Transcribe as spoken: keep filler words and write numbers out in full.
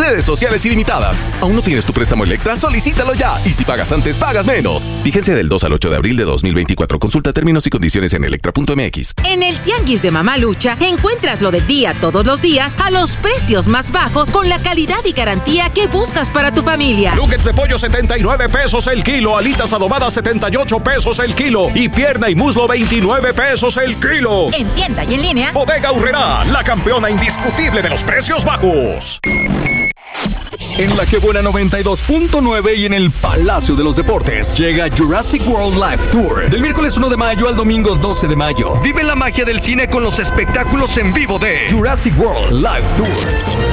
redes sociales ilimitadas. ¿Aún no tienes tu préstamo Electra? Solicítalo ya. Y si pagas antes, pagas menos. Fíjense del dos al ocho de abril de dos mil veinticuatro. Consulta términos y condiciones en electra punto m x. En el Tianguis de Mamalucha encuentras lo del día todos los días a los precios más bajos con la calidad y garantía que buscas para tu familia. Nuggets de pollo setenta y nueve pesos el kilo, alitas adobadas setenta y ocho pesos el kilo y pierna y muslo veintinueve pesos el kilo. En tienda y en línea, Bodega Aurrerá, la campeona indiscutible de los precios bajos. En la que buena noventa y dos punto nueve y en el Palacio de los Deportes llega Jurassic World Live Tour. Del miércoles uno de mayo al domingo doce de mayo. Vive la magia del cine con los espectáculos en vivo de Jurassic World Live Tour.